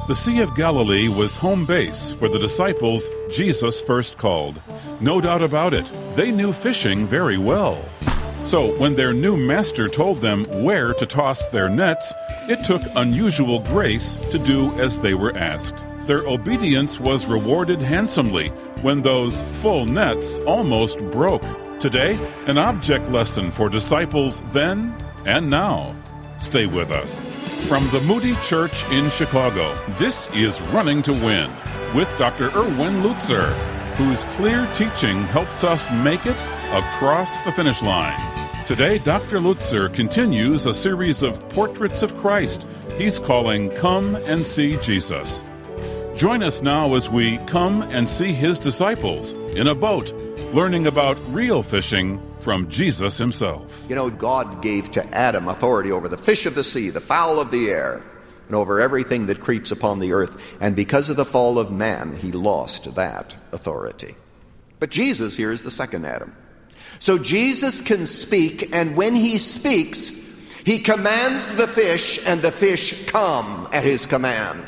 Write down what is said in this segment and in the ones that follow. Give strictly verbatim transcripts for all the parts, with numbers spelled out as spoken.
The Sea of Galilee was home base for the disciples Jesus first called. No doubt about it, they knew fishing very well. So when their new master told them where to toss their nets, it took unusual grace to do as they were asked. Their obedience was rewarded handsomely when those full nets almost broke. Today, an object lesson for disciples then and now. Stay with us. From the Moody Church in Chicago, this is Running to Win with Doctor Erwin Lutzer, whose clear teaching helps us make it across the finish line. Today, Doctor Lutzer continues a series of portraits of Christ he's calling Come and See Jesus. Join us now as we come and see his disciples in a boat, learning about real fishing from Jesus himself. You know, God gave to Adam authority over the fish of the sea, the fowl of the air, and over everything that creeps upon the earth. And because of the fall of man, he lost that authority. But Jesus here is the second Adam. So Jesus can speak, and when he speaks, he commands the fish, and the fish come at his command.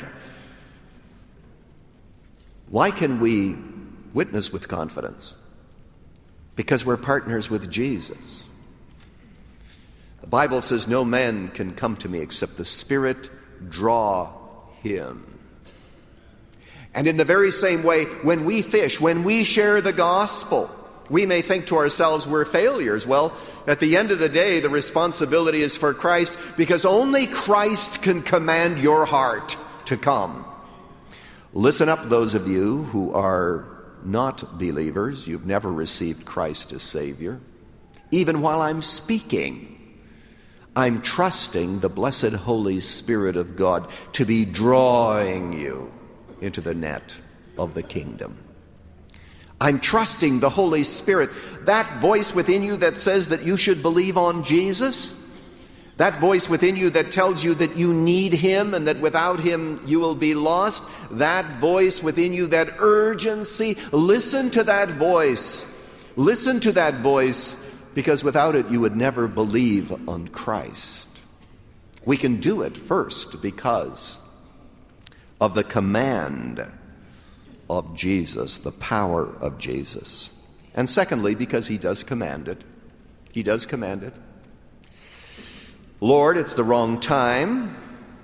Why can we witness with confidence? Because we're partners with Jesus. The Bible says no man can come to me except the Spirit draw him. And in the very same way, when we fish, when we share the gospel, we may think to ourselves we're failures. Well, at the end of the day, the responsibility is for Christ, because only Christ can command your heart to come. Listen up, those of you who are not believers. You've never received Christ as Savior. Even while I'm speaking, I'm trusting the blessed Holy Spirit of God to be drawing you into the net of the kingdom. I'm trusting the Holy Spirit, that voice within you that says that you should believe on Jesus, that voice within you that tells you that you need Him and that without Him you will be lost. That voice within you, that urgency. Listen to that voice. Listen to that voice, because without it you would never believe on Christ. We can do it first because of the command of Jesus, the power of Jesus. And secondly, because He does command it. He does command it. Lord, it's the wrong time.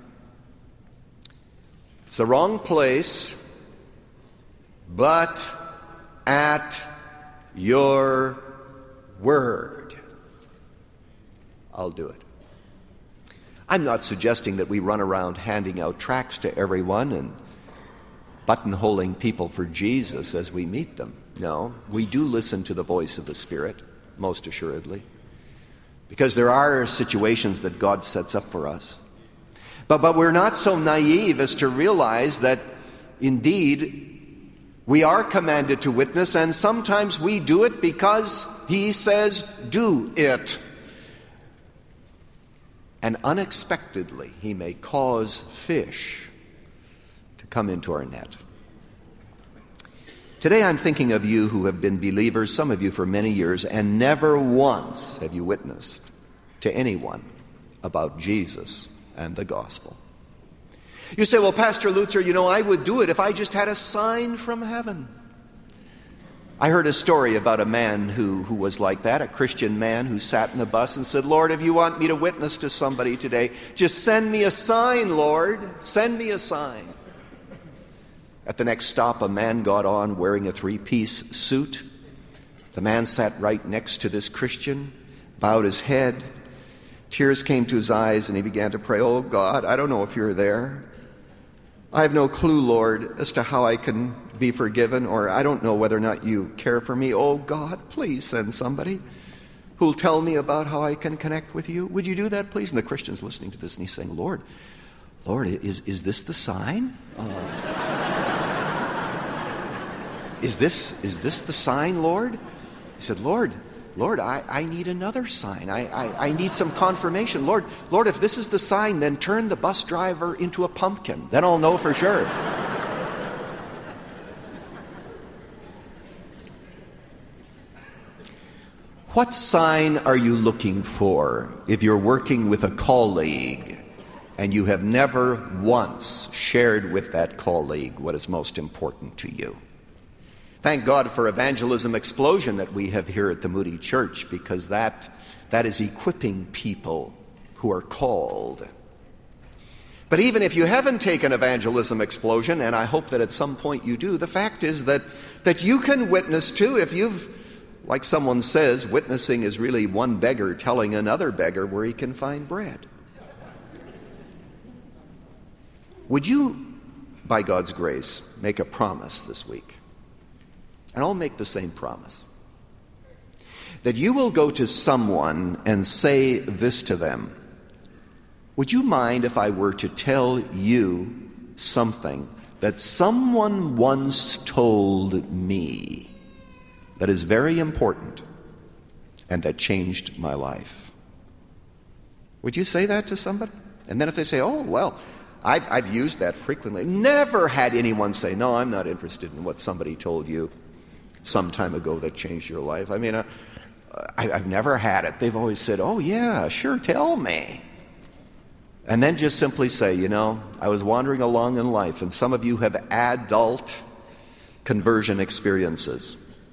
It's the wrong place. But at your word, I'll do it. I'm not suggesting that we run around handing out tracts to everyone and buttonholing people for Jesus as we meet them. No, we do listen to the voice of the Spirit, most assuredly. Because there are situations that God sets up for us. But, but we're not so naive as to realize that indeed we are commanded to witness, and sometimes we do it because He says, do it. And unexpectedly, He may cause fish to come into our net. Today I'm thinking of you who have been believers, some of you for many years, and never once have you witnessed to anyone about Jesus and the gospel. You say, well, Pastor Lutzer, you know, I would do it if I just had a sign from heaven. I heard a story about a man who, who was like that, a Christian man who sat in a bus and said, Lord, if you want me to witness to somebody today, just send me a sign, Lord. Send me a sign. At the next stop, a man got on wearing a three-piece suit. The man sat right next to this Christian, bowed his head. Tears came to his eyes, and he began to pray, oh, God, I don't know if you're there. I have no clue, Lord, as to how I can be forgiven, or I don't know whether or not you care for me. Oh, God, please send somebody who'll tell me about how I can connect with you. Would you do that, please? And the Christian's listening to this, and he's saying, Lord, Lord, is, is this the sign? Uh, Is this is this the sign, Lord? He said, Lord, Lord, I, I need another sign. I, I, I need some confirmation. Lord, Lord, if this is the sign, then turn the bus driver into a pumpkin. Then I'll know for sure. What sign are you looking for if you're working with a colleague and you have never once shared with that colleague what is most important to you. Thank God for Evangelism Explosion that we have here at the Moody Church, because that, that is equipping people who are called. But even if you haven't taken Evangelism Explosion, and I hope that at some point you do, the fact is that, that you can witness too. If you've, like someone says, witnessing is really one beggar telling another beggar where he can find bread. Would you, by God's grace, make a promise this week? And I'll make the same promise. That you will go to someone and say this to them: would you mind if I were to tell you something that someone once told me that is very important and that changed my life? Would you say that to somebody? And then if they say, oh, well, I've, I've used that frequently. Never had anyone say, no, I'm not interested in what somebody told you some time ago that changed your life. I mean, uh, I, I've never had it. They've always said, oh, yeah, sure, tell me. And then just simply say, you know, I was wandering along in life, and some of you have adult conversion experiences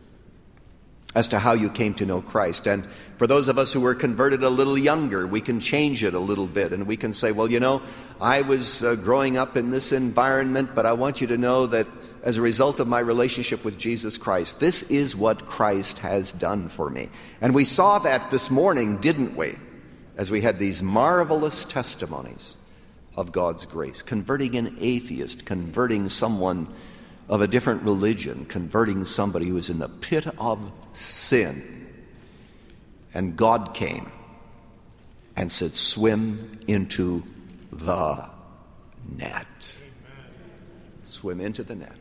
as to how you came to know Christ. And for those of us who were converted a little younger, we can change it a little bit. And we can say, well, you know, I was uh, growing up in this environment, but I want you to know that as a result of my relationship with Jesus Christ, this is what Christ has done for me. And we saw that this morning, didn't we? As we had these marvelous testimonies of God's grace. Converting an atheist, converting someone of a different religion, converting somebody who was in the pit of sin. And God came and said, swim into the net. Swim into the net.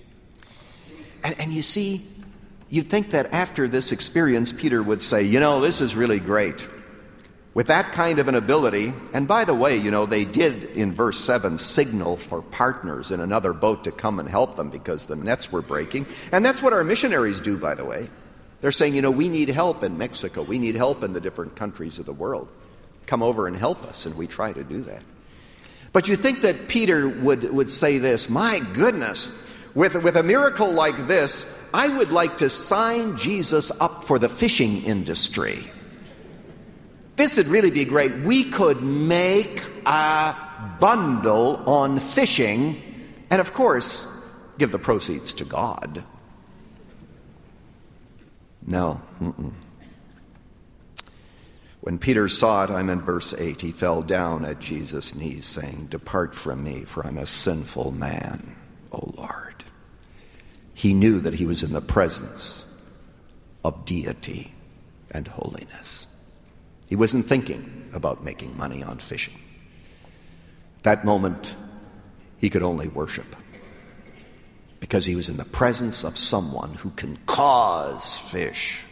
And, and you see, you'd think that after this experience, Peter would say, you know, this is really great. With that kind of an ability, and by the way, you know, they did in verse seven signal for partners in another boat to come and help them because the nets were breaking. And that's what our missionaries do, by the way. They're saying, you know, we need help in Mexico. We need help in the different countries of the world. Come over and help us, and we try to do that. But you think that Peter would, would say this, my goodness, with, with a miracle like this, I would like to sign Jesus up for the fishing industry. This would really be great. We could make a bundle on fishing and, of course, give the proceeds to God. No. Mm-mm. When Peter saw it, I'm in verse eight, he fell down at Jesus' knees, saying, depart from me, for I'm a sinful man, O Lord. He knew that he was in the presence of deity and holiness. He wasn't thinking about making money on fishing. That moment, he could only worship. Because he was in the presence of someone who can cause fish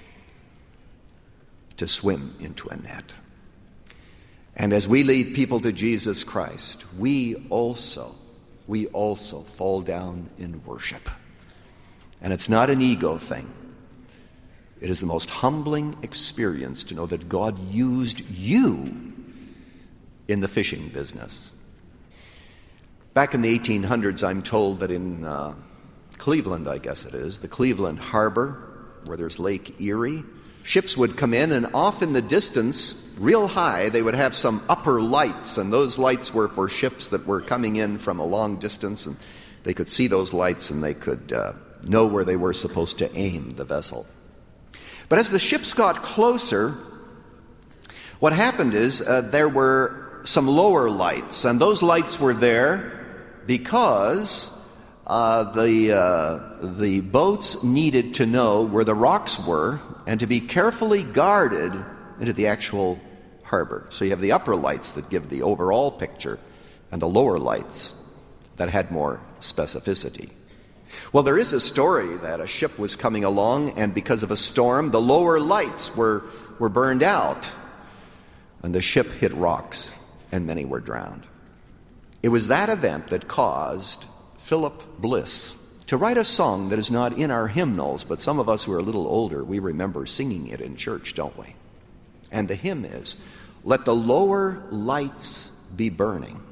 to swim into a net. And as we lead people to Jesus Christ, we also, we also fall down in worship. And it's not an ego thing. It is the most humbling experience to know that God used you in the fishing business. Back in the eighteen hundreds, I'm told that in uh, Cleveland, I guess it is, the Cleveland Harbor, where there's Lake Erie, ships would come in, and off in the distance, real high, they would have some upper lights, and those lights were for ships that were coming in from a long distance, and they could see those lights, and they could uh, know where they were supposed to aim the vessel. But as the ships got closer, what happened is uh, there were some lower lights, and those lights were there because uh, the uh, the boats needed to know where the rocks were and to be carefully guarded into the actual harbor. So you have the upper lights that give the overall picture, and the lower lights that had more specificity. Well, there is a story that a ship was coming along, and because of a storm, the lower lights were, were burned out, and the ship hit rocks, and many were drowned. It was that event that caused Philip Bliss to write a song that is not in our hymnals, but some of us who are a little older, we remember singing it in church, don't we? And the hymn is, let the lower lights be burning,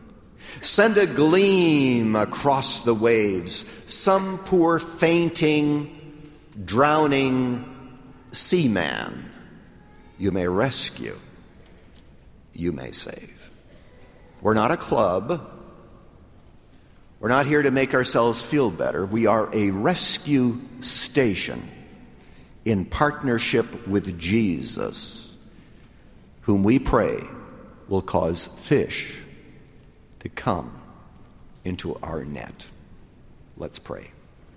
Send a gleam across the waves. Some poor fainting, drowning seaman you may rescue, you may save. We're not a club. We're not here to make ourselves feel better. We are a rescue station in partnership with Jesus, whom we pray will cause fish to come into our net. Let's pray.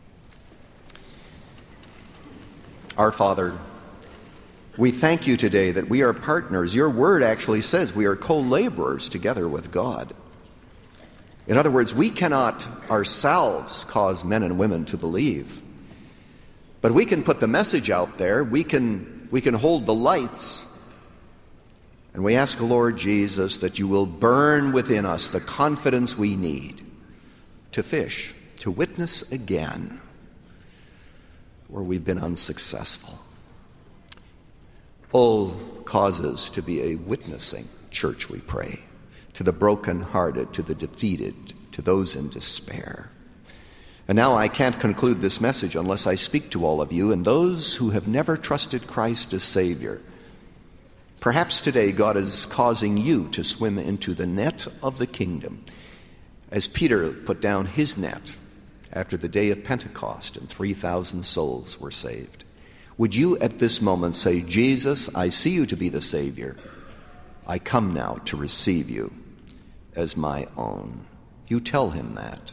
Our Father, we thank you today that we are partners. Your word actually says we are co-laborers together with God. In other words, we cannot ourselves cause men and women to believe. But we can put the message out there. We can, we can hold the lights. And we ask, Lord Jesus, that you will burn within us the confidence we need to fish, to witness again where we've been unsuccessful. Oh, cause us to be a witnessing church, we pray, to the brokenhearted, to the defeated, to those in despair. And now I can't conclude this message unless I speak to all of you and those who have never trusted Christ as Savior. Perhaps today God is causing you to swim into the net of the kingdom, as Peter put down his net after the day of Pentecost and three thousand souls were saved. Would you at this moment say, Jesus, I see you to be the Savior. I come now to receive you as my own. You tell him that.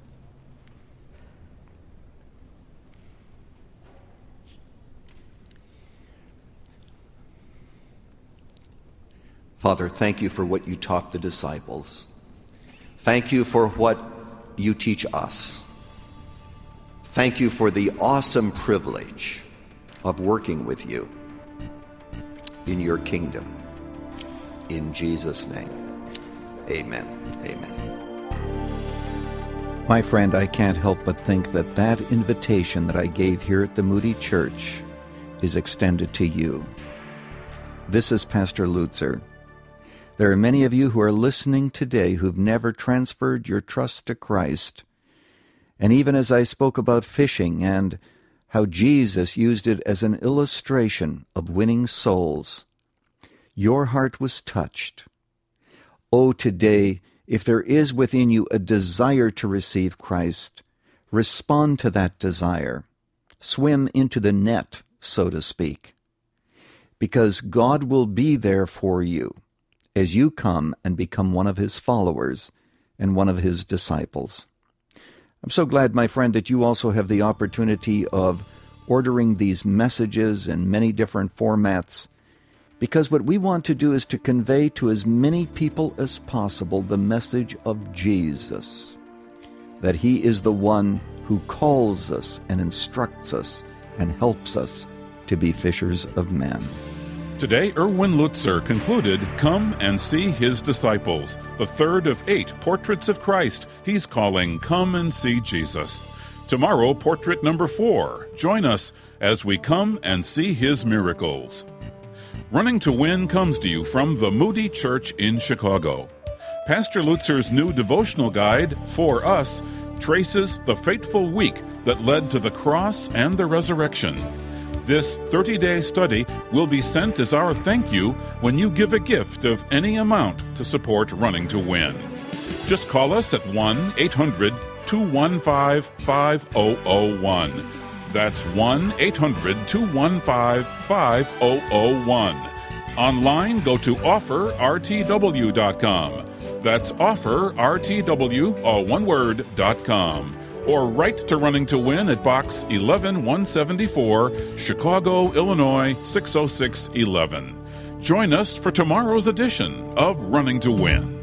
Father, thank you for what you taught the disciples. Thank you for what you teach us. Thank you for the awesome privilege of working with you in your kingdom. In Jesus' name, amen. Amen. My friend, I can't help but think that that invitation that I gave here at the Moody Church is extended to you. This is Pastor Lutzer. There are many of you who are listening today who've never transferred your trust to Christ. And even as I spoke about fishing and how Jesus used it as an illustration of winning souls, your heart was touched. Oh, today, if there is within you a desire to receive Christ, respond to that desire. Swim into the net, so to speak, because God will be there for you as you come and become one of his followers and one of his disciples. I'm so glad, my friend, that you also have the opportunity of ordering these messages in many different formats, because what we want to do is to convey to as many people as possible the message of Jesus, that he is the one who calls us and instructs us and helps us to be fishers of men. Today, Erwin Lutzer concluded, Come and See His Disciples, the third of eight portraits of Christ he's calling Come and See Jesus. Tomorrow, portrait number four. Join us as we come and see His miracles. Running to Win comes to you from the Moody Church in Chicago. Pastor Lutzer's new devotional guide, For Us, traces the fateful week that led to the cross and the resurrection. This thirty-day study will be sent as our thank you when you give a gift of any amount to support Running to Win. Just call us at one eight hundred two one five five zero zero one. That's one eight hundred two one five five zero zero one. Online, go to offer r t w dot com. That's offer r t w, all one word, dot com. Or write to Running to Win at Box eleven one seventy-four, Chicago, Illinois six oh six one one. Join us for tomorrow's edition of Running to Win.